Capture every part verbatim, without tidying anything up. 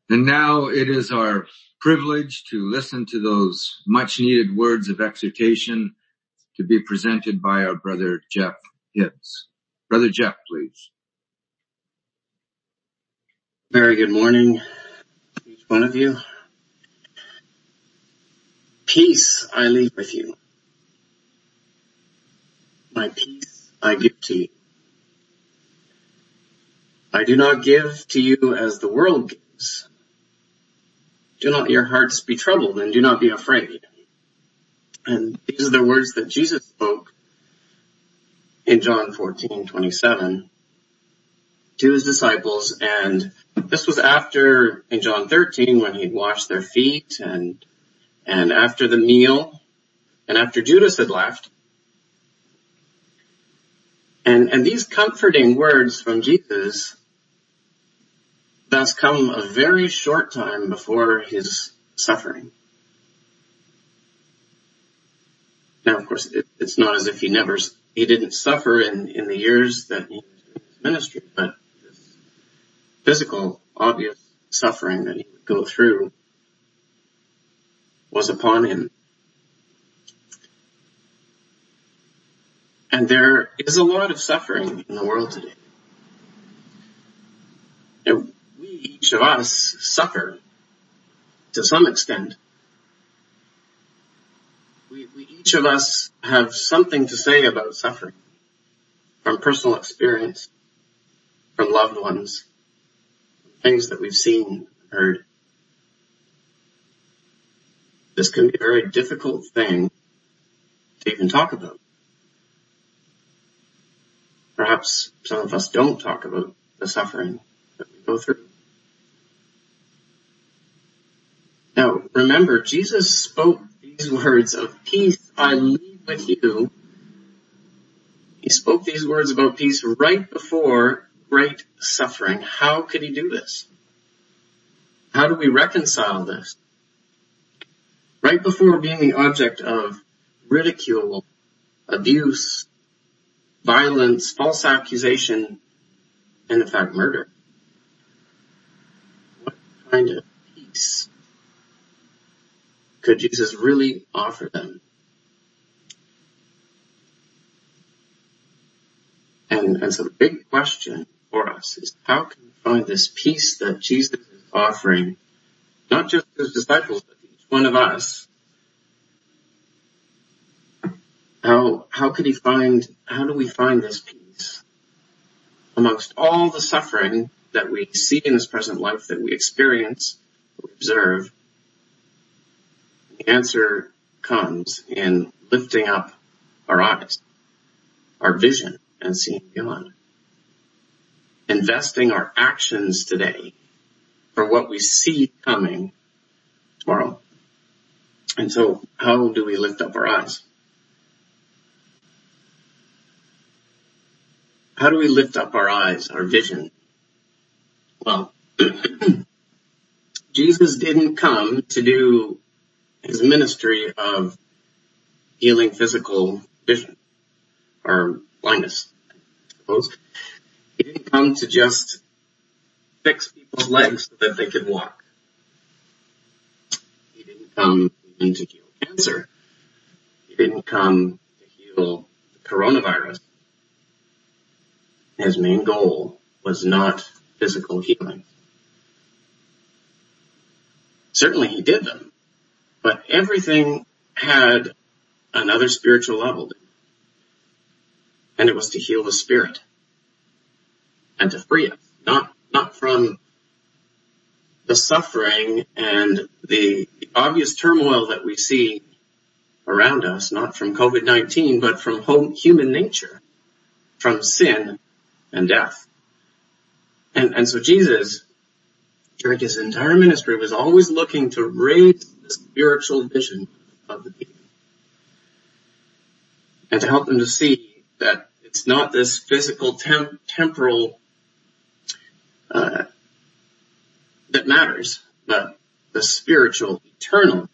And now it is our privilege to listen to those much needed words of exhortation to be presented by our brother Jeff Hibbs. Brother Jeff, please. Very good morning, each one of you. Peace I leave with you. My peace I give to you. I do not give to you as the world gives. Do not your hearts be troubled, and do not be afraid. And these are the words that Jesus spoke in John fourteen twenty-seven to his disciples. And this was after, in John thirteen, when he'd washed their feet, and and after the meal, and after Judas had left. And, and these comforting words from Jesus thus come a very short time before his suffering. Now, of course, it, it's not as if he never, he didn't suffer in, in the years that he was in his ministry, but this physical, obvious suffering that he would go through was upon him. And there is a lot of suffering in the world today. And we, each of us, suffer to some extent. We, we each of us have something to say about suffering, from personal experience, from loved ones, things that we've seen, heard. This can be a very difficult thing to even talk about. Perhaps some of us don't talk about the suffering that we go through. Now, remember, Jesus spoke these words of peace I leave with you. He spoke these words about peace right before great suffering. How could he do this? How do we reconcile this? Right before being the object of ridicule, abuse, violence, false accusation, and in fact murder. What kind of peace could Jesus really offer them? And, and so the big question for us is, how can we find this peace that Jesus is offering, not just to his disciples, but to each one of us? How, how could he find, how do we find this peace amongst all the suffering that we see in this present life, that we experience, that we observe? The answer comes in lifting up our eyes, our vision, and seeing beyond. Investing our actions today for what we see coming tomorrow. And so, how do we lift up our eyes? How do we lift up our eyes, our vision? Well, Jesus didn't come to do his ministry of healing physical vision or blindness, I suppose. He didn't come to just fix people's legs so that they could walk. He didn't come even to heal cancer. He didn't come to heal the coronavirus. His main goal was not physical healing. Certainly he did them, but everything had another spiritual level. And it was to heal the spirit and to free us, not, not from the suffering and the, the obvious turmoil that we see around us, not from COVID nineteen, but from home, human nature, from sin and death. And, and so Jesus, during his entire ministry, was always looking to raise the spiritual vision of the people and to help them to see that it's not this physical, temp- temporal uh, that matters, but the spiritual, eternal.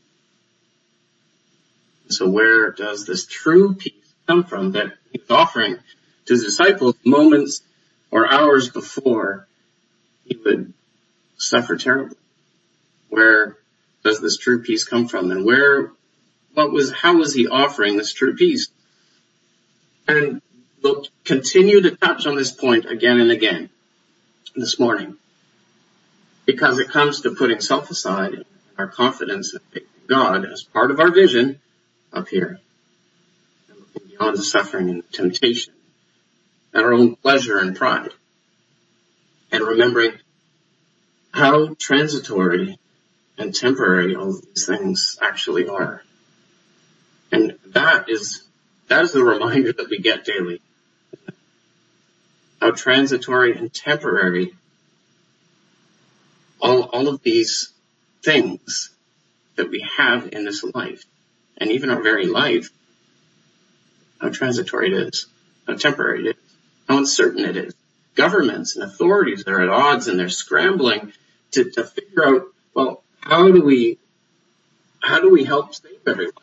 So where does this true peace come from that he's offering to his disciples moments or hours before he would suffer terribly? Where does this true peace come from? And where, what was, how was he offering this true peace? And we'll continue to touch on this point again and again this morning, because it comes to putting self aside, our confidence in God as part of our vision up here, and looking beyond the suffering and temptation and our own pleasure and pride, and remembering how transitory and temporary all of these things actually are. And that is, that is the reminder that we get daily. How transitory and temporary all, all of these things that we have in this life, and even our very life, how transitory it is, how temporary it is, how uncertain it is. Governments and authorities are at odds, and they're scrambling to, to figure out, well, how do we, how do we help save everyone?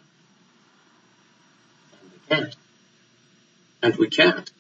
And we can't. And we can't.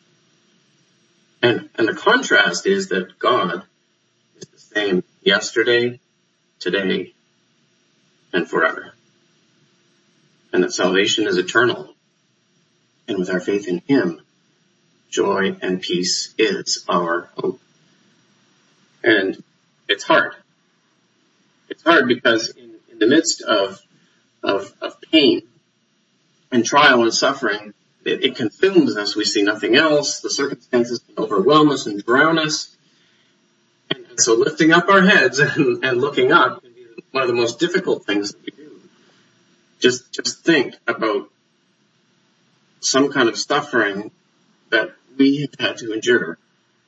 And, and the contrast is that God is the same yesterday, today, and forever. And that salvation is eternal. And with our faith in Him, joy and peace is our hope. And it's hard. It's hard because in, in the midst of, of, of pain and trial and suffering, it, it consumes us. We see nothing else. The circumstances can overwhelm us and drown us. And, and so lifting up our heads and, and looking up can be one of the most difficult things that we do. Just, just think about some kind of suffering that we have had to endure.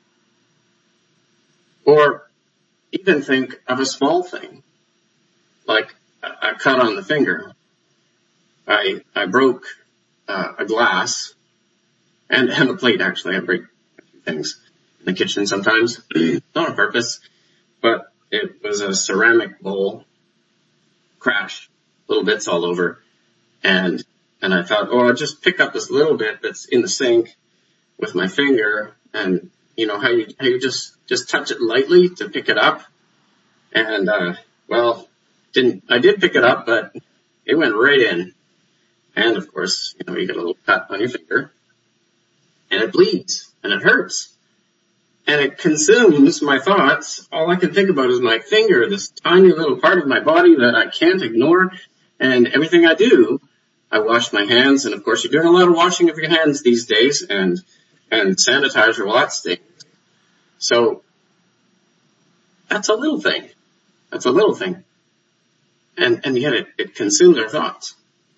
Or even think of a small thing, like a, a cut on the finger. I, I broke uh, a glass and, and a plate, actually. I break a few things in the kitchen sometimes, not on purpose, but it was a ceramic bowl, crash, little bits all over. And, and I thought, oh, I'll just pick up this little bit that's in the sink with my finger, and you know how you, how you just, just touch it lightly to pick it up. And, uh, well, didn't, I did pick it up, but it went right in. And of course, you know, you get a little cut on your finger, and it bleeds, and it hurts. And it consumes my thoughts. All I can think about is my finger, this tiny little part of my body that I can't ignore. And everything I do, I wash my hands. And of course, you're doing a lot of washing of your hands these days, and, and sanitizer, well, that stinks. So that's a little thing. That's a little thing. And, and yet it, it consumes our thoughts.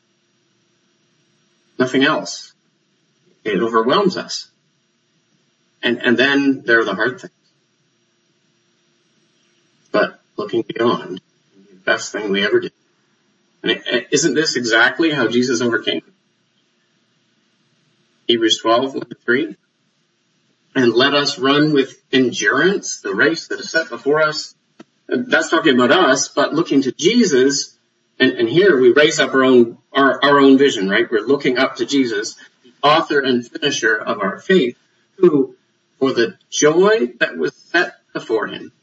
Nothing else. It overwhelms us. And, and then there are the hard things. But looking beyond, the best thing we ever did. And it, isn't this exactly how Jesus overcame? Hebrews twelve, one to three. And let us run with endurance the race that is set before us. And that's talking about us, but looking to Jesus. And, and here we raise up our own, our, our own vision, right? We're looking up to Jesus, the author and finisher of our faith, who, for the joy that was set before him,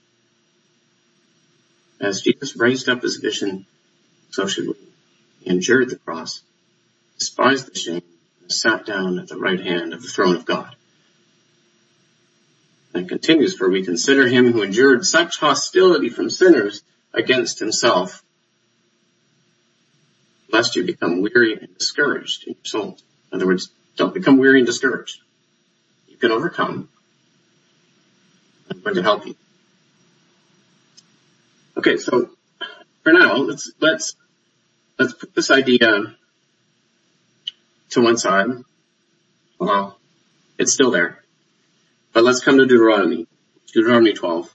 as Jesus raised up his vision, so should we. He endured the cross, despised the shame, and sat down at the right hand of the throne of God. And it continues, for we consider him who endured such hostility from sinners against himself, lest you become weary and discouraged in your souls. In other words, don't become weary and discouraged. You can overcome. I'm going to help you. Okay, so for now, let's let's let's put this idea to one side. Well, it's still there. But let's come to Deuteronomy. Deuteronomy twelve.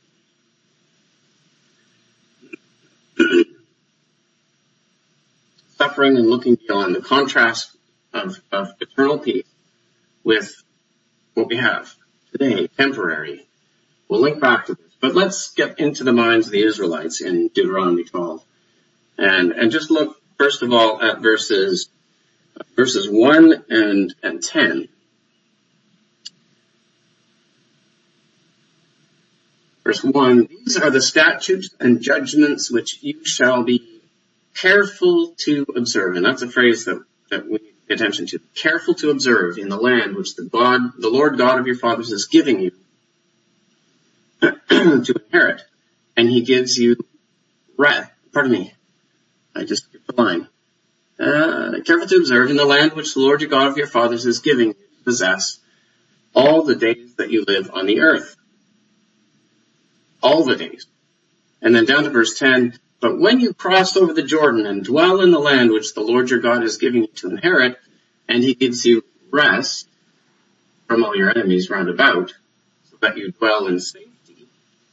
Suffering and looking beyond, the contrast of, of eternal peace with what we have today, temporary. We'll link back to this. But let's get into the minds of the Israelites in Deuteronomy twelve. And, and just look, first of all, at verses, verses one and, and ten. Verse one, these are the statutes and judgments which you shall be careful to observe. And that's a phrase that, that we pay attention to. Careful to observe in the land which the God, the Lord God of your fathers is giving you to inherit. And he gives you wrath. Pardon me. I just skipped the line. Uh, careful to observe in the land which the Lord your God of your fathers is giving you to possess all the days that you live on the earth. All the days. And then down to verse ten, but when you cross over the Jordan and dwell in the land which the Lord your God is giving you to inherit, and he gives you rest from all your enemies round about, so that you dwell in safety.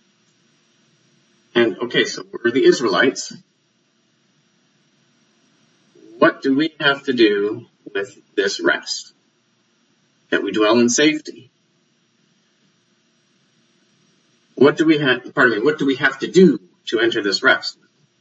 And okay, so we're the Israelites. What do we have to do with this rest? That we dwell in safety. What do we have, pardon me, what do we have to do to enter this rest?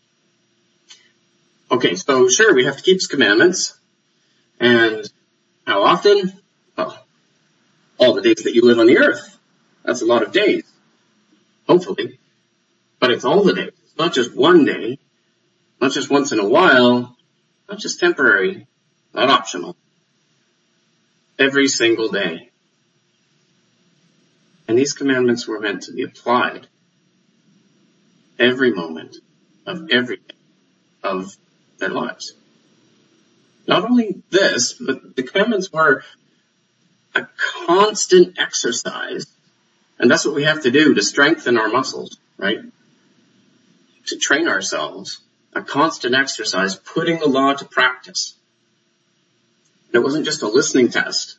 Okay, so sure, we have to keep his commandments. And how often? Well, all the days that you live on the earth. That's a lot of days. Hopefully. But it's all the days. It's not just one day. Not just once in a while. Not just temporary. Not optional. Every single day. And these commandments were meant to be applied every moment of every day of their lives. Not only this, but the commandments were a constant exercise, and that's what we have to do to strengthen our muscles, right? To train ourselves, a constant exercise, putting the law to practice. It wasn't just a listening test.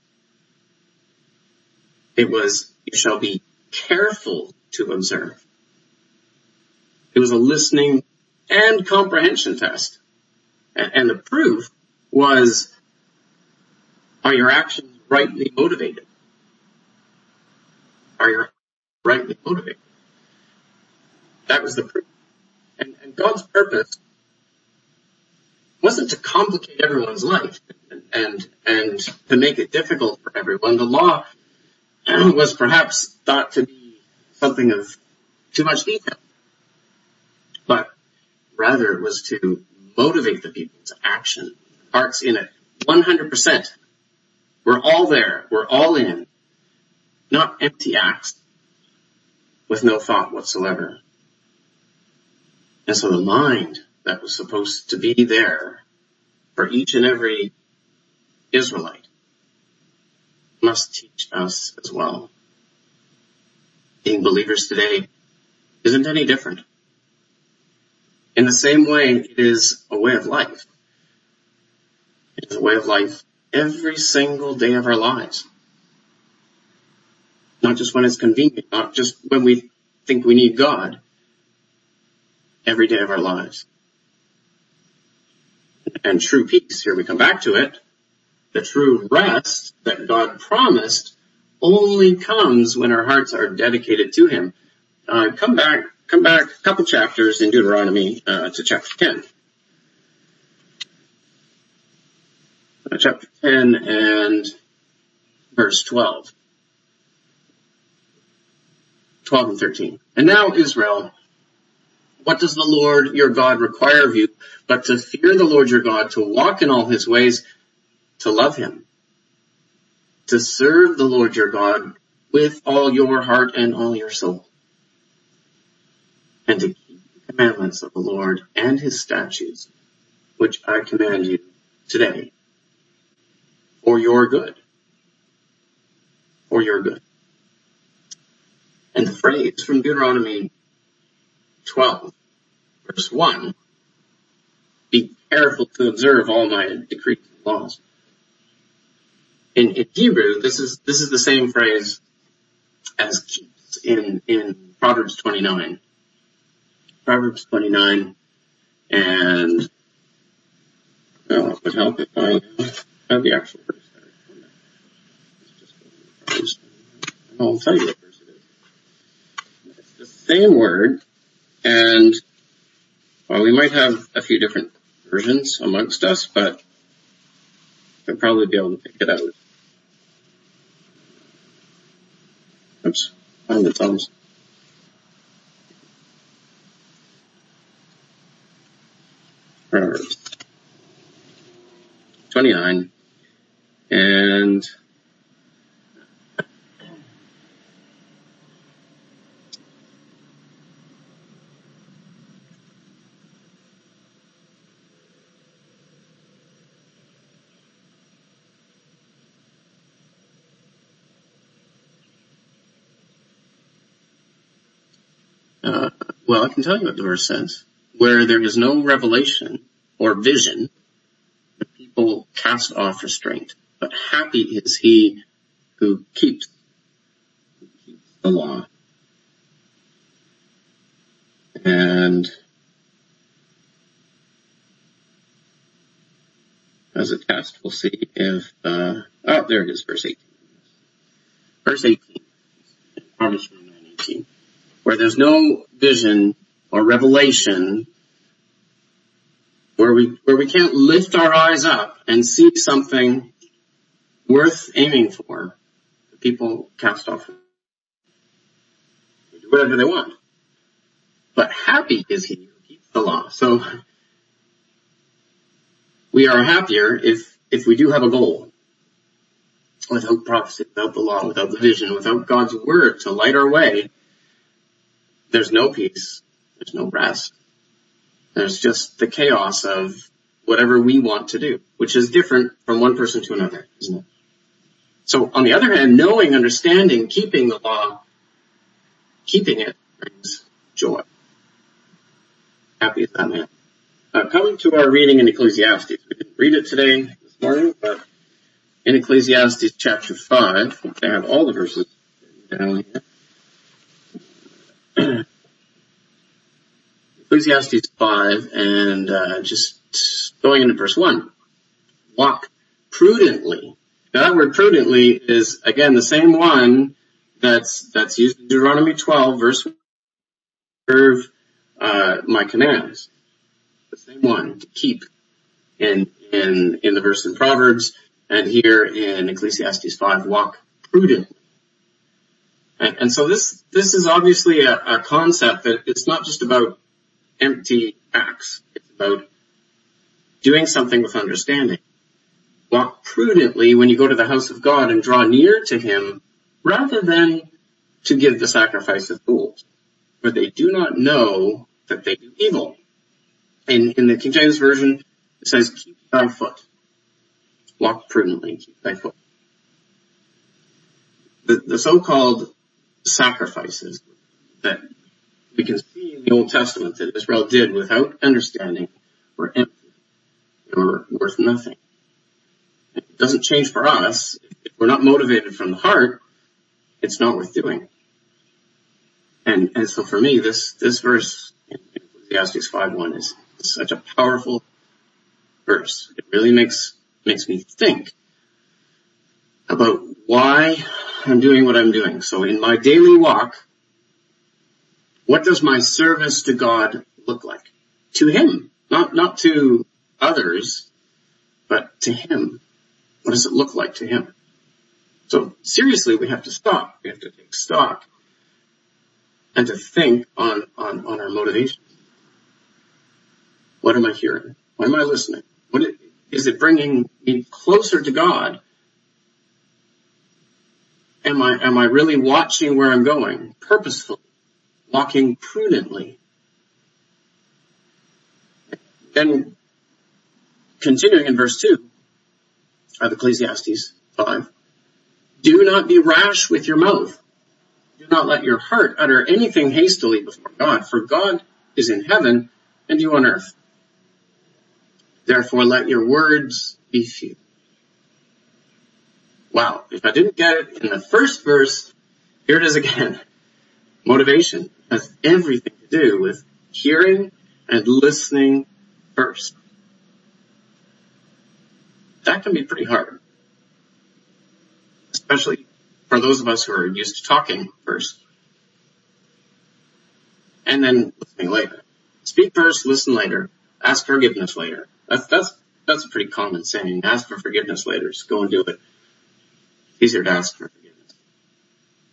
It was, you shall be careful to observe. It was a listening and comprehension test. And the proof was, are your actions rightly motivated? Are you rightly motivated? That was the proof. And, and God's purpose wasn't to complicate everyone's life and, and, and to make it difficult for everyone. The law was perhaps thought to be something of too much detail. But rather it was to motivate the people to action. Hearts in it. one hundred percent. We're all there. We're all in. Not empty acts with no thought whatsoever. And so the mind that was supposed to be there for each and every Israelite must teach us as well. Being believers today isn't any different. In the same way, it is a way of life. It is a way of life every single day of our lives. Not just when it's convenient, not just when we think we need God. Every day of our lives. And true peace, here we come back to it, the true rest that God promised only comes when our hearts are dedicated to Him. Uh, come back, come back a couple chapters in Deuteronomy uh, to chapter ten. Uh, chapter ten and verse twelve. twelve and thirteen. And now, Israel, what does the Lord your God require of you but to fear the Lord your God, to walk in all His ways, to love Him, to serve the Lord your God with all your heart and all your soul, and to keep the commandments of the Lord and His statutes, which I command you today, for your good, for your good. And the phrase from Deuteronomy twelve, verse one, be careful to observe all my decrees and laws. In, in Hebrew, this is, this is the same phrase as keeps in, in Proverbs twenty-nine. Proverbs twenty-nine, and, well, it would help if I have the actual verse there. I'll tell you what verse it is. It's the same word, and, well, we might have a few different versions amongst us, but we'll probably be able to pick it out. Oops, find the thumbs. Proverbs twenty-nine, and uh, well, I can tell you what the verse says. Where there is no revelation or vision, the people cast off restraint. But happy is he who keeps, who keeps the law. And as a test, we'll see if, uh, oh, there it is, verse eighteen. Verse eighteen. Proverbs twenty-nine eighteen. Where there's no vision or revelation, where we, where we can't lift our eyes up and see something worth aiming for, the people cast off. They do whatever they want. But happy is he who keeps the law. So we are happier if, if we do have a goal. Without prophecy, without the law, without the vision, without God's word to light our way, there's no peace. There's no rest. There's just the chaos of whatever we want to do, which is different from one person to another, isn't it? So on the other hand, knowing, understanding, keeping the law, keeping it brings joy. Happy is that man. Uh, coming to our reading in Ecclesiastes. We didn't read it today, this morning, but in Ecclesiastes chapter five, I have all the verses down here. Ecclesiastes five, and uh, just going into verse one. Walk prudently. Now that word prudently is, again, the same one that's that's used in Deuteronomy twelve, verse one, observe uh, my commands. The same one, to keep, in, in, in the verse in Proverbs, and here in Ecclesiastes five, walk prudently. And, and so this, this is obviously a, a concept that it's not just about empty acts. It's about doing something with understanding. Walk prudently when you go to the house of God and draw near to him, rather than to give the sacrifice of fools, for they do not know that they do evil. In, in the King James Version, it says, keep thy foot. Walk prudently, keep thy foot. The, the so-called sacrifices that we can see in the Old Testament that Israel did without understanding were empty. They were worth nothing. It doesn't change for us. If we're not motivated from the heart, it's not worth doing. And, and so for me, this, this verse in Ecclesiastes five one is such a powerful verse. It really makes, makes me think about why I'm doing what I'm doing. So in my daily walk, what does my service to God look like? To him, not, not to others, but to him. What does it look like to him? So seriously, we have to stop. We have to take stock and to think on, on, on our motivations. What am I hearing? What am I listening? What is, is it bringing me closer to God? Am I, am I really watching where I'm going? Purposefully. Walking prudently. Then, continuing in verse two of Ecclesiastes five, do not be rash with your mouth. Do not let your heart utter anything hastily before God, for God is in heaven and you on earth. Therefore let your words be few. Wow, if I didn't get it in the first verse, here it is again. Motivation has everything to do with hearing and listening first. That can be pretty hard. Especially for those of us who are used to talking first. And then listening later. Speak first, listen later. Ask forgiveness later. That's, that's, that's a pretty common saying. Ask for forgiveness later. Just go and do it. It's easier to ask for forgiveness.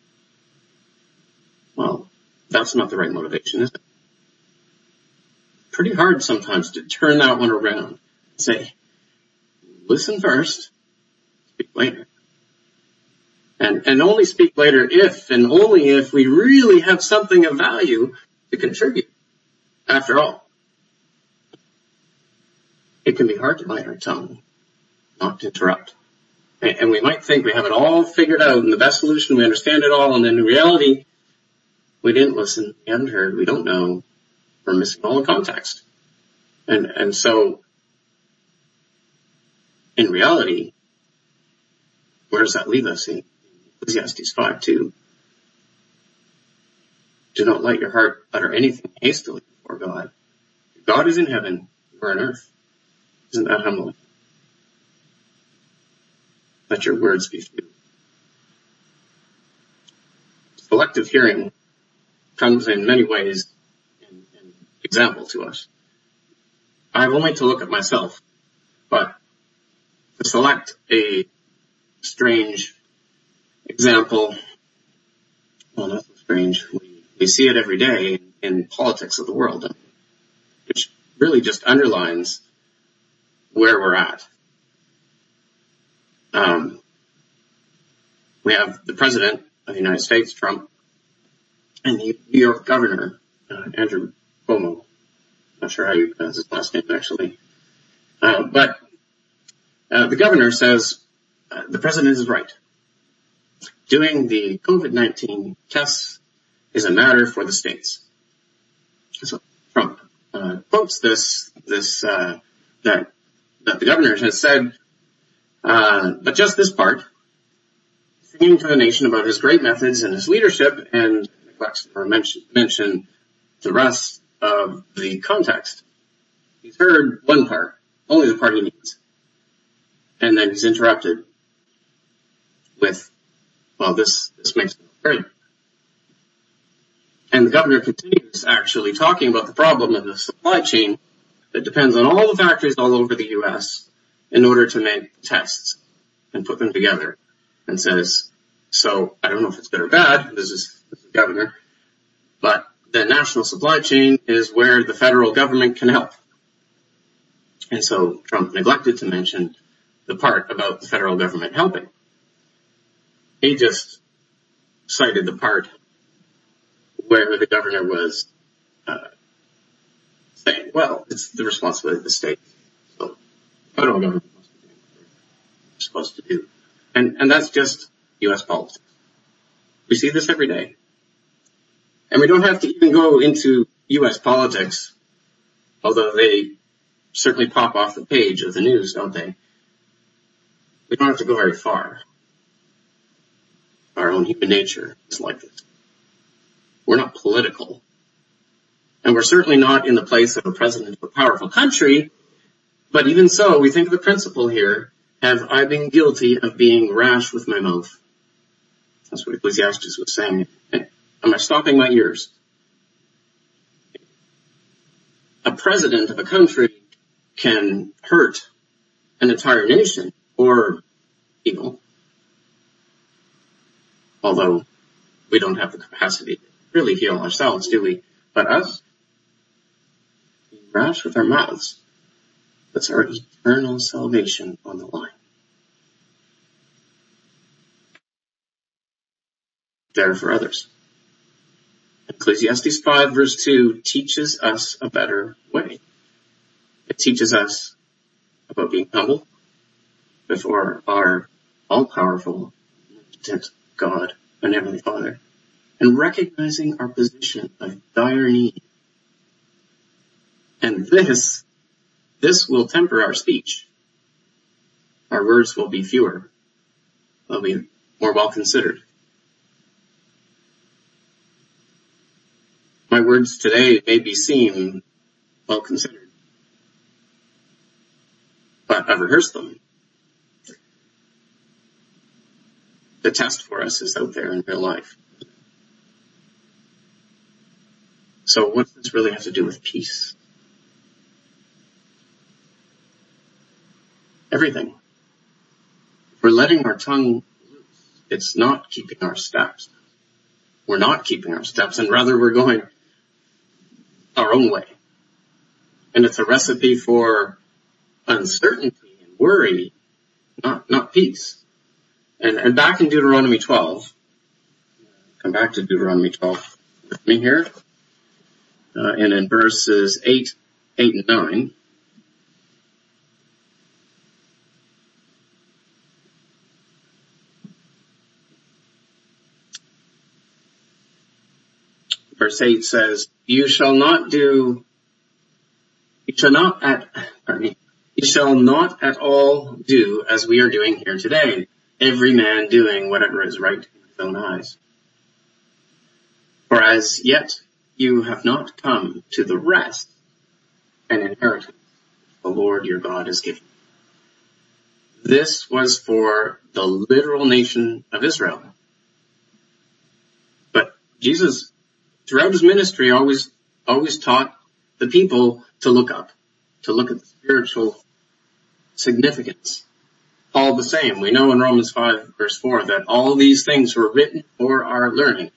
Well, that's not the right motivation, is it? pretty hard sometimes to turn that one around and say, listen first, speak later. And, and only speak later if and only if we really have something of value to contribute. After all, it can be hard to bite our tongue, not to interrupt. And, and we might think we have it all figured out and the best solution, we understand it all, and then in reality, we didn't listen, we haven't heard, we don't know, we're missing all the context. And, and so, in reality, where does that leave us in Ecclesiastes five two? Do not let your heart utter anything hastily before God. God is in heaven, you are on earth. Isn't that humbling? Let your words be few. Selective hearing comes in many ways an example to us. I have only to look at myself, but to select a strange example, well, not so strange. We, we see it every day in, in politics of the world, which really just underlines where we're at. Um, we have the President of the United States, Trump, and the New York Governor, uh, Andrew Cuomo. Not sure how you pronounce his last name, actually. Uh, but uh, the governor says uh, the President is right. Doing the COVID nineteen tests is a matter for the states. So Trump uh, quotes this, this uh, that that the governor has said, uh, but just this part, singing to the nation about his great methods and his leadership, and neglects to mention, mention the rest of the context. He's heard one part, only the part he needs. And then he's interrupted with, well, this, this makes me great. And the governor continues actually talking about the problem of the supply chain that depends on all the factories all over the U S in order to make tests and put them together, and says, so I don't know if it's good or bad, this is, this is the governor, but the national supply chain is where the federal government can help. And so Trump neglected to mention the part about the federal government helping. He just cited the part where the governor was uh, saying, well, it's the responsibility of the state. So the federal government must be doing what they're supposed to do. And, and that's just U S politics. We see this every day. And we don't have to even go into U S politics, although they certainly pop off the page of the news, don't they? We don't have to go very far. Our own human nature is like this. We're not political. And we're certainly not in the place of a president of a powerful country, but even so, we think of the principle here, have I been guilty of being rash with my mouth? That's what Ecclesiastes was saying. Am I stopping my ears? A president of a country can hurt an entire nation or people, although we don't have the capacity to really heal ourselves, do we? But us, being rash with our mouths, puts our eternal salvation on the line. There for others. Ecclesiastes five verse two teaches us a better way. It teaches us about being humble before our all-powerful, omnipotent God and Heavenly Father, and recognizing our position of dire need. And this, this will temper our speech. Our words will be fewer. They'll be more well considered. My words today maybe seem well considered, but I've rehearsed them. The test for us is out there in real life. So what does this really have to do with peace? Everything. If we're letting our tongue loose, it's not keeping our steps. We're not keeping our steps, and rather we're going our own way. And it's a recipe for uncertainty and worry, not, not peace. And, and back in Deuteronomy twelve, come back to Deuteronomy twelve with me here, uh, and in verses eight, eight and nine. Verse eight says, you shall not do, you shall not at, pardon me, you shall not at all do as we are doing here today, every man doing whatever is right in his own eyes. For as yet you have not come to the rest and inheritance the Lord your God has given. This was for the literal nation of Israel. But Jesus, throughout his ministry, always, always taught the people to look up, to look at the spiritual significance. All the same, we know in Romans five verse four that all these things were written for our learning.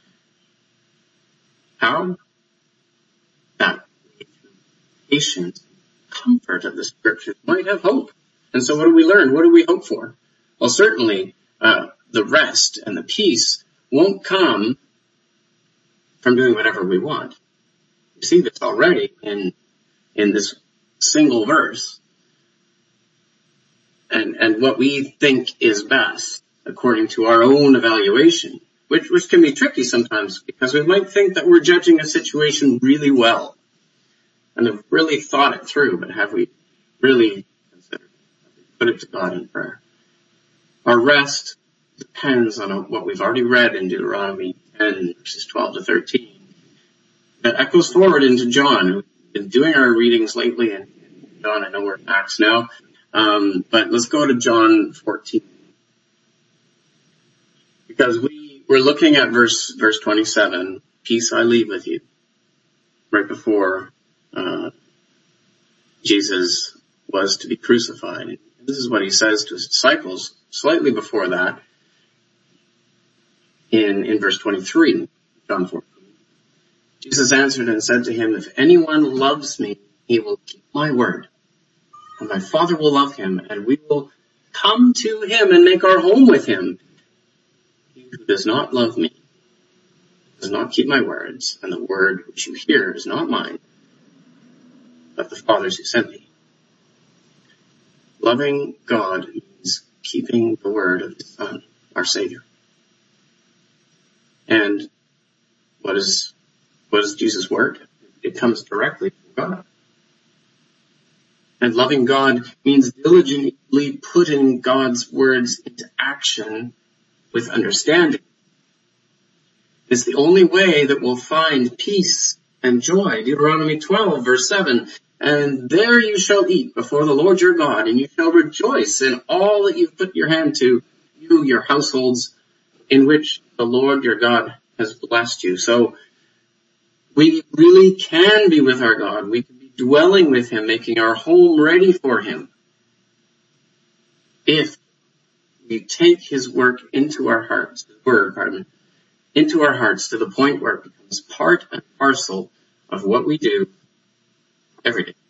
How? That patience, comfort of the scriptures might have hope. And so what do we learn? What do we hope for? Well, certainly, uh, the rest and the peace won't come from doing whatever we want. You see this already in, in this single verse. And, and what we think is best according to our own evaluation, which, which can be tricky sometimes because we might think that we're judging a situation really well and have really thought it through, but have we really considered it? Put it to God in prayer. Our rest depends on what we've already read in Deuteronomy ten, verses twelve to thirteen. That echoes forward into John. We've been doing our readings lately, and John, I know we're in Acts now, um, but let's go to John fourteen. Because we were looking at verse verse twenty-seven, peace I leave with you, right before uh, Jesus was to be crucified. And this is what he says to his disciples slightly before that in, in verse twenty-three, John fourteen. Jesus answered and said to him, if anyone loves me, he will keep my word, and my Father will love him, and we will come to him and make our home with him. He who does not love me does not keep my words, and the word which you hear is not mine, but the Father's who sent me. Loving God means keeping the word of his Son, our Savior. And what is What is Jesus' word? It comes directly from God. And loving God means diligently putting God's words into action with understanding. It's the only way that we'll find peace and joy. Deuteronomy twelve, verse seven. And there you shall eat before the Lord your God, and you shall rejoice in all that you've put your hand to, you, your households, in which the Lord your God has blessed you. So, we really can be with our God. We can be dwelling with him, making our home ready for him. If we take his work into our hearts, his word, pardon, into our hearts to the point where it becomes part and parcel of what we do every day.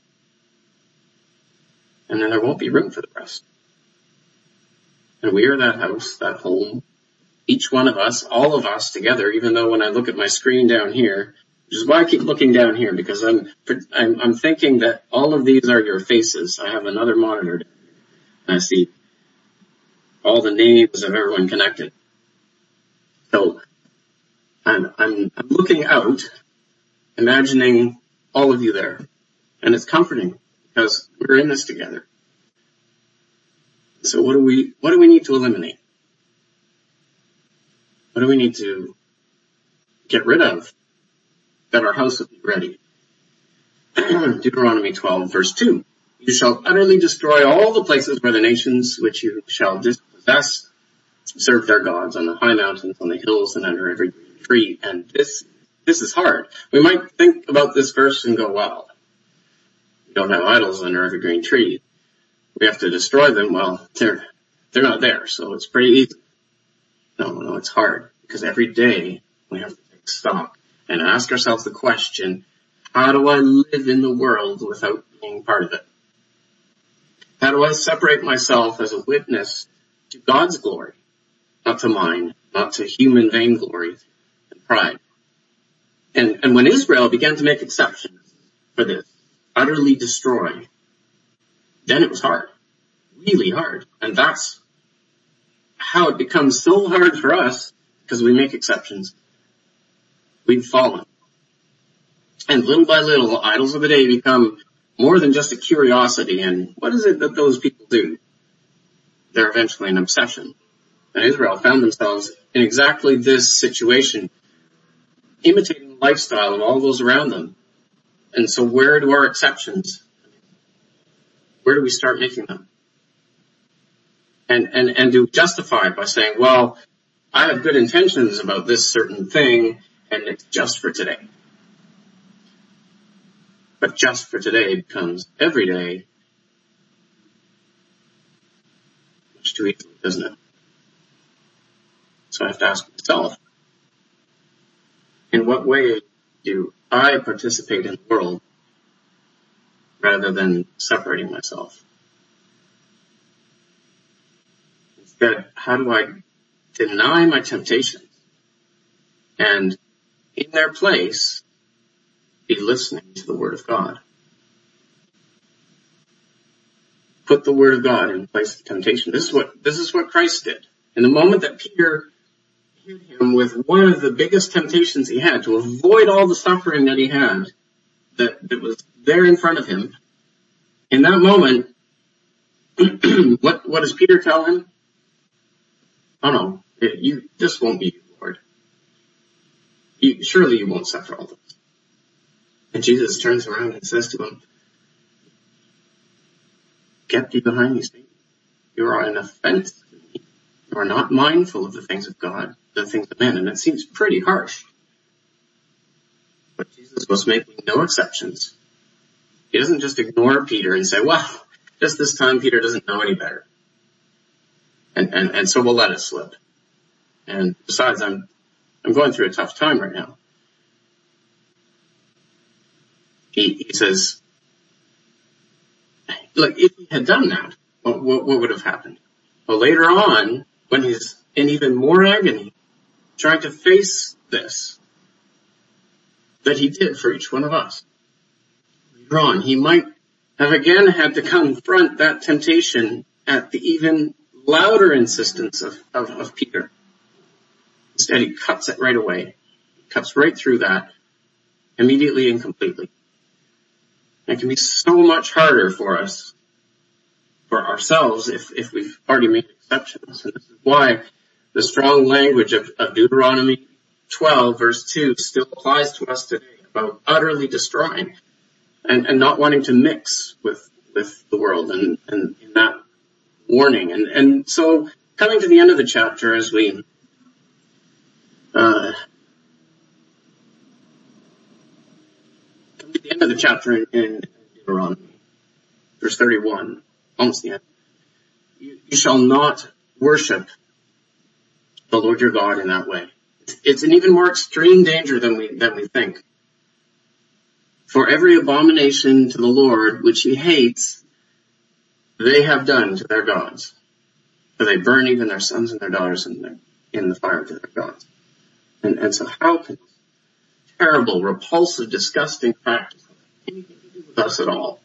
And then there won't be room for the rest. And we are that house, that home, each one of us, all of us together, even though when I look at my screen down here, which is why I keep looking down here, because I'm, I'm, I'm thinking that all of these are your faces. I have another monitor down here, and I see all the names of everyone connected. So, I'm, I'm, I'm looking out, imagining all of you there. And it's comforting, because we're in this together. So what do we, what do we need to eliminate? What do we need to get rid of? That our house will be ready. Deuteronomy twelve, verse two. You shall utterly destroy all the places where the nations which you shall dispossess serve their gods, on the high mountains, on the hills, and under every tree. And this, this is hard. We might think about this verse and go, wow, we don't have idols under every green tree. We have to destroy them. Well, they're, they're not there, so it's pretty easy. No, no, it's hard, because every day we have to take stock and ask ourselves the question, How do I live in the world without being part of it? How do I separate myself as a witness to God's glory, not to mine, not to human vainglory and pride? And, and when Israel began to make exceptions for this, utterly destroy, then it was hard, really hard. And that's how it becomes so hard for us, because we make exceptions. We've fallen. And little by little, idols of the day become more than just a curiosity. And what is it that those people do? They're eventually an obsession. And Israel found themselves in exactly this situation, imitating the lifestyle of all those around them. And so where do our exceptions? Where do we start making them? And, and, and do justify it by saying, well, I have good intentions about this certain thing, and it's just for today. But just for today becomes every day. Much too easily, doesn't it? So I have to ask myself, in what way do I participate in the world rather than separating myself? Instead, how do I deny my temptations and in their place be listening to the Word of God? Put the Word of God in place of temptation. This is what, this is what Christ did. In the moment that Peter hit him with one of the biggest temptations he had to avoid all the suffering that he had, that, that was there in front of him, in that moment, what, what does Peter tell him? Oh no, it, you, this won't be you, Lord. You, surely you won't suffer all this. And Jesus turns around and says to him, get thee behind me, Satan. You are an offense to me. You are not mindful of the things of God, the things of men. And it seems pretty harsh. But Jesus was making no exceptions. He doesn't just ignore Peter and say, well, just this time Peter doesn't know any better. And, and, and so we'll let it slip. And besides, I'm, I'm going through a tough time right now. He, he says, look, if he had done that, what, what, what would have happened? Well, later on, when he's in even more agony, trying to face this, that he did for each one of us. Later on, he might have again had to confront that temptation at the even louder insistence of, of, of Peter. Instead, he cuts it right away. He cuts right through that, immediately and completely. It can be so much harder for us, for ourselves, if, if we've already made exceptions. And this is why the strong language of, of Deuteronomy twelve, verse two, still applies to us today, about utterly destroying and, and not wanting to mix with, with the world, and, and in that warning. And, and so, coming to the end of the chapter, as we uh, come to the end of the chapter in, in Deuteronomy, verse thirty-one, almost the end. You, you shall not worship the Lord your God in that way. It's, it's an even more extreme danger than we than we think. For every abomination to the Lord which he hates, they have done to their gods. For they burn even their sons and their daughters in, their, in the fire to their gods. And, and so how can this terrible, repulsive, disgusting practice have anything to do with us at all?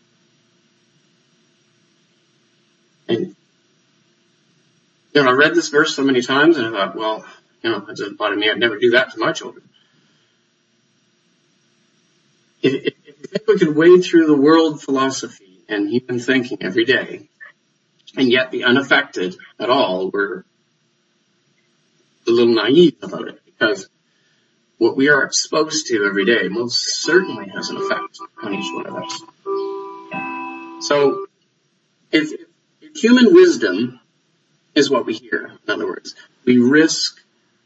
And, you know, I read this verse so many times and I thought, well, you know, as a part of me, I'd never do that to my children. If, if, if you think we could wade through the world philosophy and human thinking every day, and yet be unaffected at all, we're a little naive about it, because what we are exposed to every day most certainly has an effect on each one of us. So, if, if human wisdom is what we hear, in other words, we risk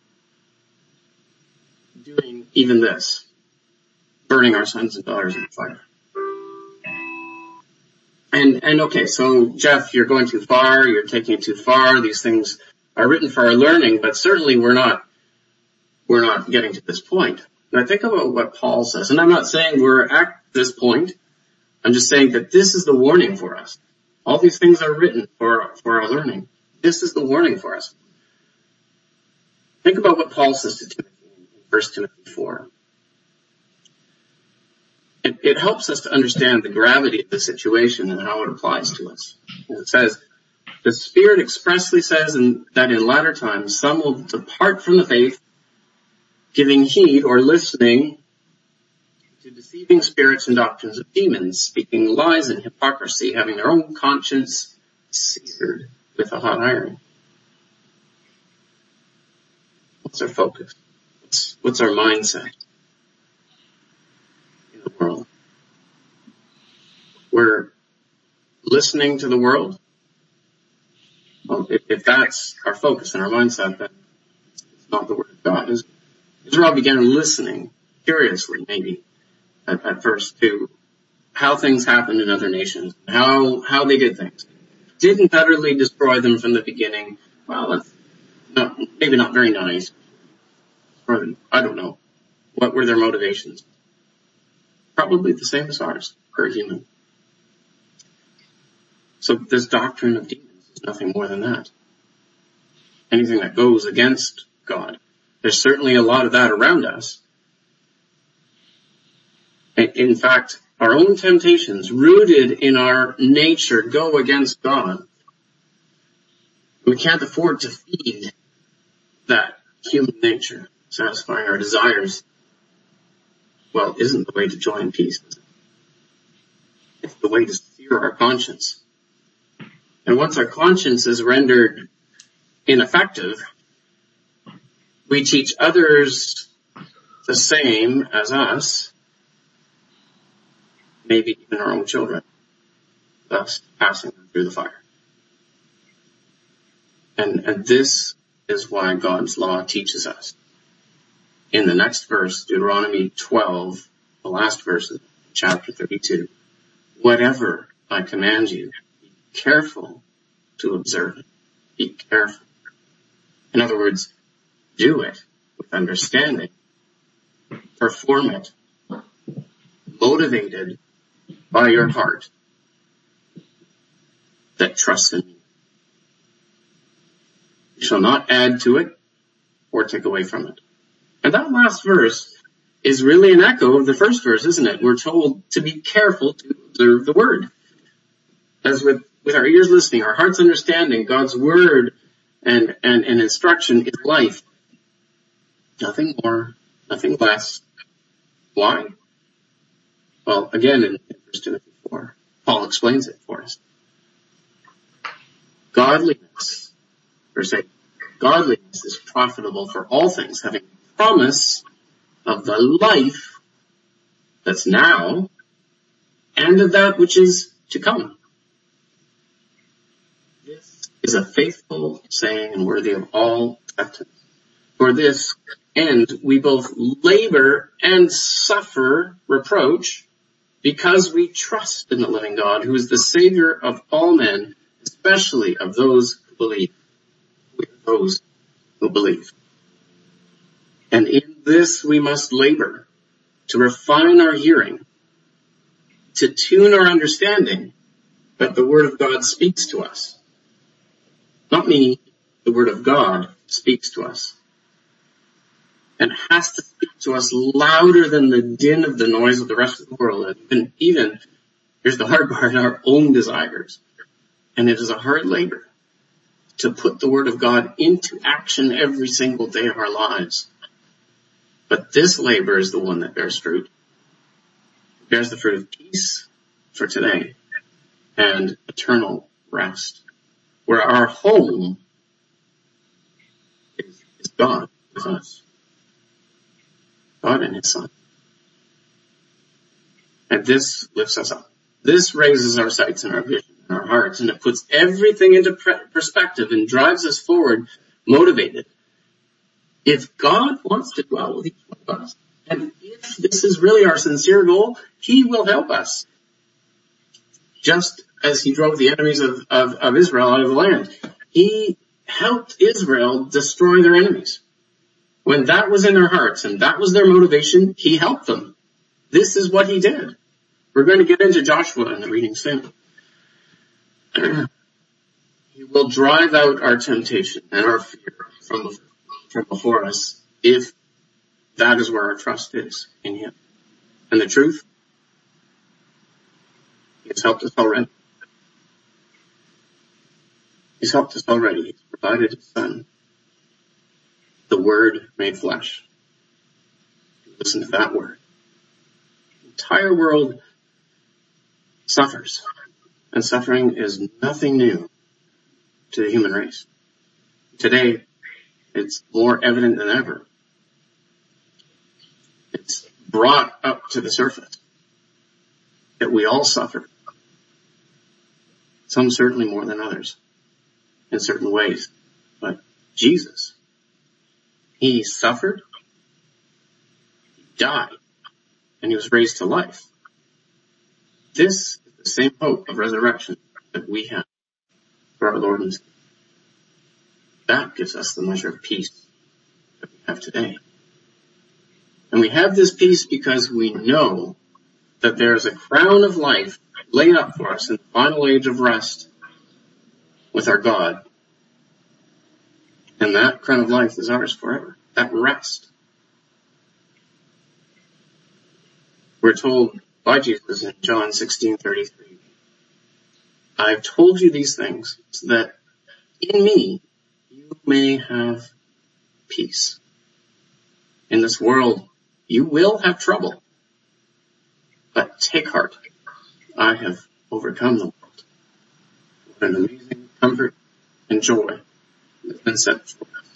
doing even this, burning our sons and daughters in the fire. And, and okay, so Jeff, you're going too far, you're taking it too far, these things are written for our learning, but certainly we're not, we're not getting to this point. And I think about what Paul says, and I'm not saying we're at this point. I'm just saying that this is the warning for us. All these things are written for, for our learning. This is the warning for us. Think about what Paul says to Timothy in First Timothy four. It, it helps us to understand the gravity of the situation and how it applies to us. And it says, the Spirit expressly says in, that in latter times some will depart from the faith, giving heed or listening to deceiving spirits and doctrines of demons, speaking lies and hypocrisy, having their own conscience seared with a hot iron. What's our focus? What's, what's our mindset in the world? We're listening to the world. Well, if, if that's our focus and our mindset, then it's not the Word of God. Israel began listening curiously, maybe at, at first, to how things happened in other nations, how how they did things. Didn't utterly destroy them from the beginning. Well, that's not, maybe not very nice. Or, I don't know. What were their motivations? Probably the same as ours for a human. So this doctrine of demons is nothing more than that. Anything that goes against God. There's certainly a lot of that around us. In fact, our own temptations, rooted in our nature, go against God. We can't afford to feed that human nature, satisfying our desires. Well, isn't the way to joy and peace, is it? It's the way to sear our conscience. And once our conscience is rendered ineffective, we teach others the same as us, maybe even our own children, thus passing them through the fire. And, and this is why God's law teaches us. In the next verse, Deuteronomy twelve, the last verse of chapter thirty-two, whatever I command you, be careful to observe it. Be careful. In other words, do it with understanding. Perform it. Motivated by your heart that trusts in me. You shall not add to it or take away from it. And that last verse is really an echo of the first verse, isn't it? We're told to be careful to observe the word. As with, with our ears listening, our hearts understanding, God's word and, and, and instruction is life. Nothing more, nothing less. Why? Well, again, in First Timothy four, Paul explains it for us. Godliness, verse eight, godliness is profitable for all things, having promise of the life that's now and of that which is to come. This is a faithful saying and worthy of all acceptance. For this end we both labor and suffer reproach because we trust in the living God, who is the Savior of all men, especially of those who believe. We are those who believe. And in this we must labor to refine our hearing, to tune our understanding that the Word of God speaks to us. Not me, the Word of God speaks to us. And has to speak to us louder than the din of the noise of the rest of the world. And even, here's the hard part, our own desires. And it is a hard labor to put the Word of God into action every single day of our lives. But this labor is the one that bears fruit. It bears the fruit of peace for today and eternal rest, where our home is, is God with us. God and His Son. And this lifts us up. This raises our sights and our vision and our hearts, and it puts everything into perspective and drives us forward motivated. If God wants to dwell with each one of us, and if this is really our sincere goal, He will help us. Just as He drove the enemies of, of, of Israel out of the land. He helped Israel destroy their enemies. when that was in their hearts and that was their motivation, he helped them. This is what he did. We're going to get into Joshua in the reading soon. He will drive out our temptation and our fear from, from before us if that is where our trust is in him. And the truth, he has helped us already. He's helped us already. He's provided his son, the Word made flesh. Listen to that word. The entire world suffers, and suffering is nothing new to the human race. Today, it's more evident than ever. It's brought up to the surface that we all suffer. Some certainly more than others in certain ways. But Jesus, he suffered, he died, and he was raised to life. This is the same hope of resurrection that we have for our Lord and Savior. That gives us the measure of peace that we have today. And we have this peace because we know that there is a crown of life laid up for us in the final age of rest with our God. And that crown of life is ours forever. That rest. We're told by Jesus in John sixteen thirty-three, I've told you these things so that in me you may have peace. In this world you will have trouble, but take heart. I have overcome the world. What an amazing comfort and joy that's been set before us.